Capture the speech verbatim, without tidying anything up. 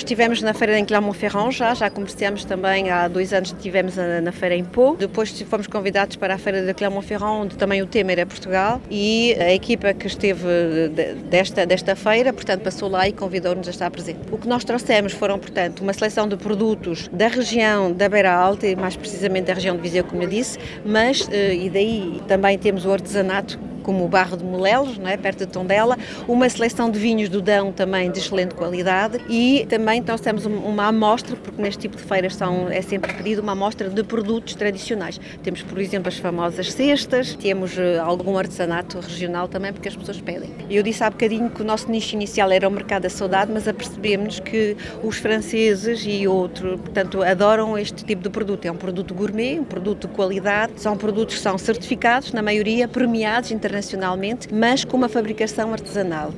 estivemos na feira em Clermont-Ferrand já, já comerciamos também há dois anos, estivemos na feira em Pau. Depois fomos convidados para a feira de Clermont-Ferrand, onde também o tema era Portugal, e a equipa que esteve desta, desta feira, portanto, passou lá e convidou-nos a estar presente. O que nós trouxemos foram, portanto, uma seleção de produtos da região da Beira Alta, e mais precisamente da região de Viseu, como eu disse, mas, e daí também temos o artesanato, como o Barro de Molelos, não é? Perto de Tondela, uma seleção de vinhos do Dão também de excelente qualidade, e também trouxemos uma amostra, porque neste tipo de feiras são, é sempre pedido uma amostra de produtos tradicionais. Temos, por exemplo, as famosas cestas, temos uh, algum artesanato regional também, porque as pessoas pedem. Eu disse há bocadinho que o nosso nicho inicial era o mercado da saudade, mas apercebemos que os franceses e outros, portanto, adoram este tipo de produto. É um produto gourmet, um produto de qualidade, são produtos que são certificados, na maioria premiados internacionalmente, mas com uma fabricação artesanal.